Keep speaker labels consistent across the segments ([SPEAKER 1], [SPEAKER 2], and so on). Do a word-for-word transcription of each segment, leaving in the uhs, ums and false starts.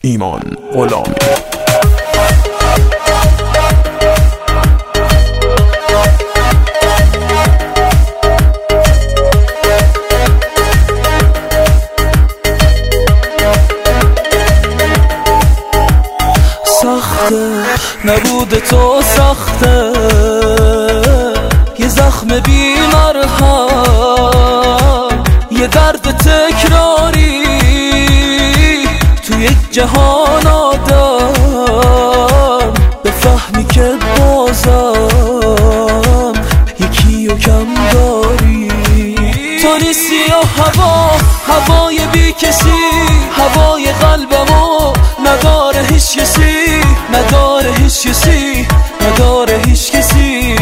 [SPEAKER 1] ایمان غلامی.
[SPEAKER 2] سخته نبود تو، سخته یه زخم بی مرهم، یه درد تکراری تو یک جهان آدم، بفهمی که بازم یکی و کم داری. تو نیستی و هوا، هوای بی کسی، هوای قلبمو نداره هیچ کسی، نداره هیچ کسی، نداره هیچ کسی.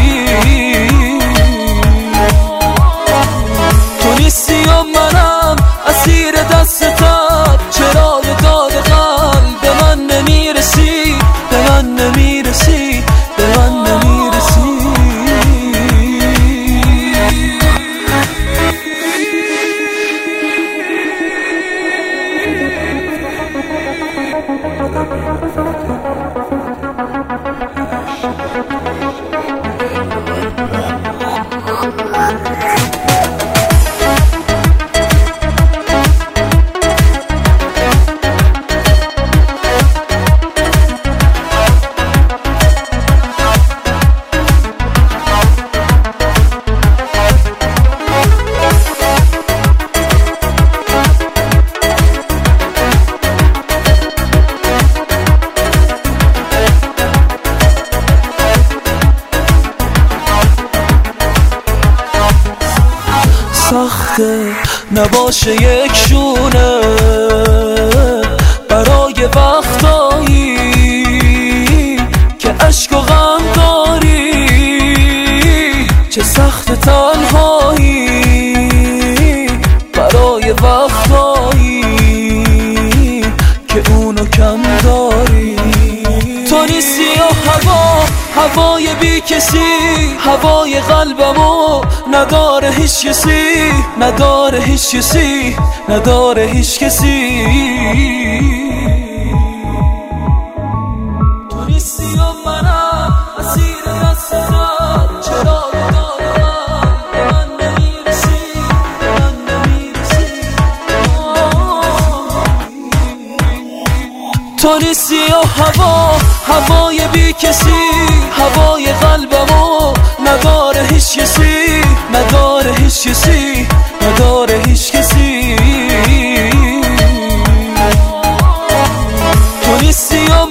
[SPEAKER 2] تو نیستی و منم اسیر دستتم، چرا یه داد قلب به من نمیرسی، به من نمیرسی، به من نمیرسی. سخته نباشه یک شونه برای وقتایی که عشق و غم داری، چه سخت تنهایی برای وقتایی که اونو کم داری. تو نیستی و هوا، هوای بی کسی، هوای قلبمو نداره هیچ کسی، نداره هیچ کسی، نداره هیچ کسی. تو نیستی و منم اسیر دستتم، چرا ندارم به من نمیرسی، به من نمیرسی. تو نیستی و هوا، هوای بی کسی، هوای قلبمو نداره هیچ کسی، نداره هیچ کسی، نداره هیچ کسی. تو نیستی و